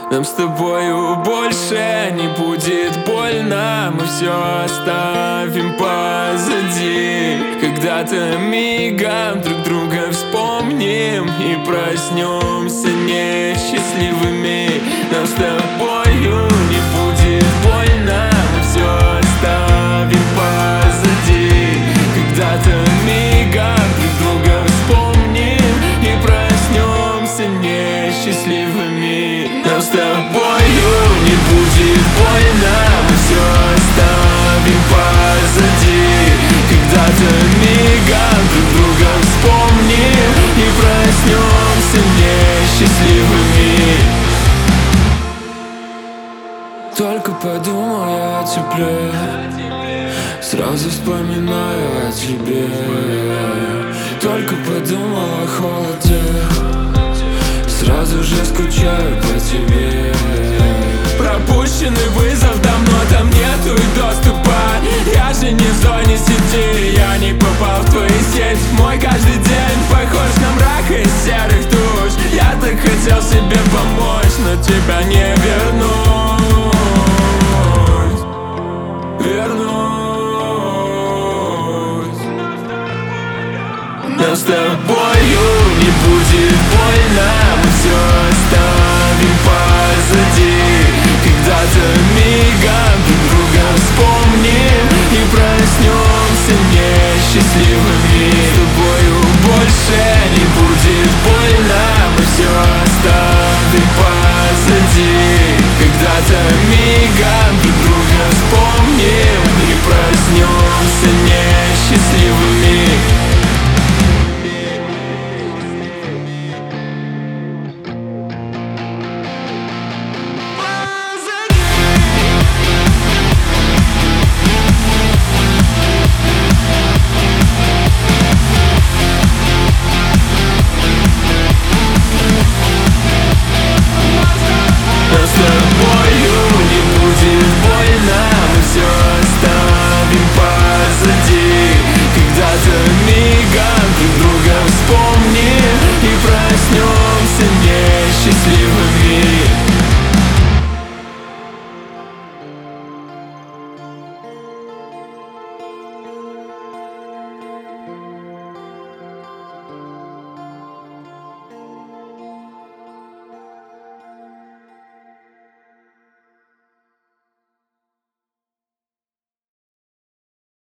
Нам с тобою больше не будет больно, мы все оставим позади. Когда-то мигом друг друга вспомним и проснемся несчастливыми. Нам с тобою не будет больно, мы все оставим позади. Когда-то мигом друг друга вспомним и проснемся несчастливыми. Нам с тобою не будет больно, мы все оставим позади. Когда-то мигом друг друга вспомним и проснемся несчастливыми. Только подумал я о тепле, сразу вспоминаю о тебе. Только подумал о холоде, сразу же скучаю по тебе. Пропущенный вызов, давно там нету и доступа. Я же не в зоне сети, я не попал в твою сеть. Мой каждый день похож на мрак из серых туч. Я так хотел себе помочь, но тебя не вернуть. Но с тобою не будет больно, мы все оставим позади. Когда-то мигом друг друга вспомним и проснемся несчастливыми. С тобою больше не будет больно, мы все оставим позади. Когда-то мигом друг друга вспомним и проснемся несчастливыми. Мигом друг друга вспомним и проснемся несчастливыми.